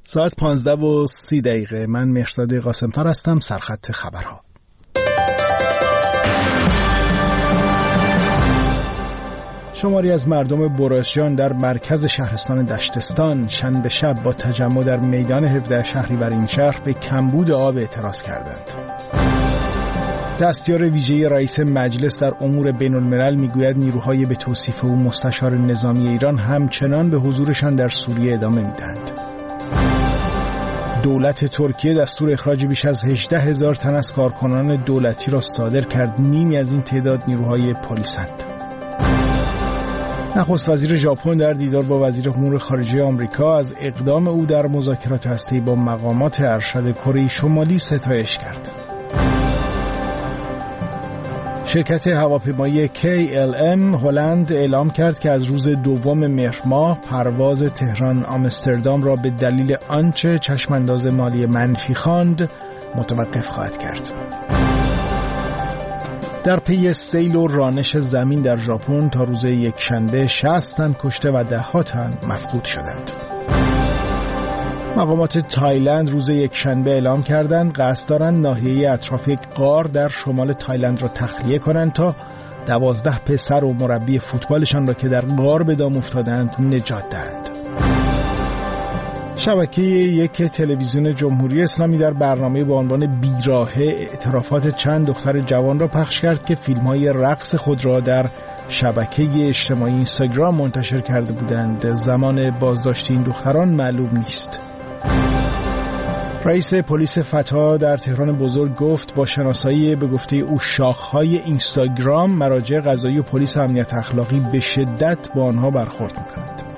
ساعت 15:30. من مهرزاد قاسم‌فر هستم. سرخط خبرها. شماری از مردم براشیان در مرکز شهرستان دشتستان شنبه شب با تجمع در میدان 17 شهریور این شهر به کمبود آب اعتراض کردند. دستیار ویژه رئیس مجلس در امور بین الملل میگوید نیروهای به توصیف او مستشار نظامی ایران همچنان به حضورشان در سوریه ادامه میدهند. دولت ترکیه دستور اخراج بیش از 18,000 تن از کارکنان دولتی را صادر کرد. نیمی از این تعداد نیروهای پلیسند. نخست وزیر ژاپن در دیدار با وزیر امور خارجه آمریکا از اقدام او در مذاکرات هسته‌ای با مقامات ارشد کره شمالی ستایش کرد. شرکت هواپیمایی KLM هلند اعلام کرد که از روز 2 مهر ماه پرواز تهران آمستردام را به دلیل آنچه چشمانداز مالی منفی خواند متوقف خواهد کرد. در پی سیل و رانش زمین در ژاپن تا روز یکشنبه 60 تن کشته و 10 تن مفقود شدند. مقامات تایلند روز یکشنبه اعلام کردند قصد دارند ناحیه اطراف یک غار در شمال تایلند را تخلیه کنند تا 12 پسر و مربی فوتبالشان را که در غار به دام افتادند نجات دهند. شبکه یک تلویزیون جمهوری اسلامی در برنامه با عنوان بیراهه اعترافات چند دختر جوان را پخش کرد که فیلم‌های رقص خود را در شبکه اجتماعی اینستاگرام منتشر کرده بودند. زمان بازداشت این دختران معلوم نیست. رئیس پلیس فتا در تهران بزرگ گفت با شناسایی به گفته او شاخه‌های اینستاگرام مراجع قضایی و پلیس امنیت اخلاقی به شدت با آنها برخورد می‌کنند.